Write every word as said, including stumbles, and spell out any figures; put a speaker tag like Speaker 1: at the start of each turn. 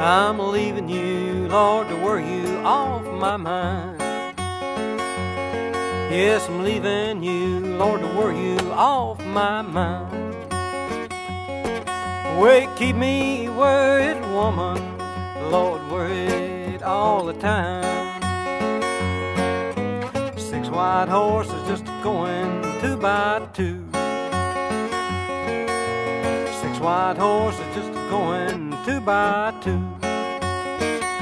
Speaker 1: I'm leaving you, Lord, to worry you off my mind. Yes, I'm leaving you, Lord, to worry you off my mind. Wait, keep me worried, woman, Lord, worried all the time. Six white horses just going two by two. Six white horses just going two by two.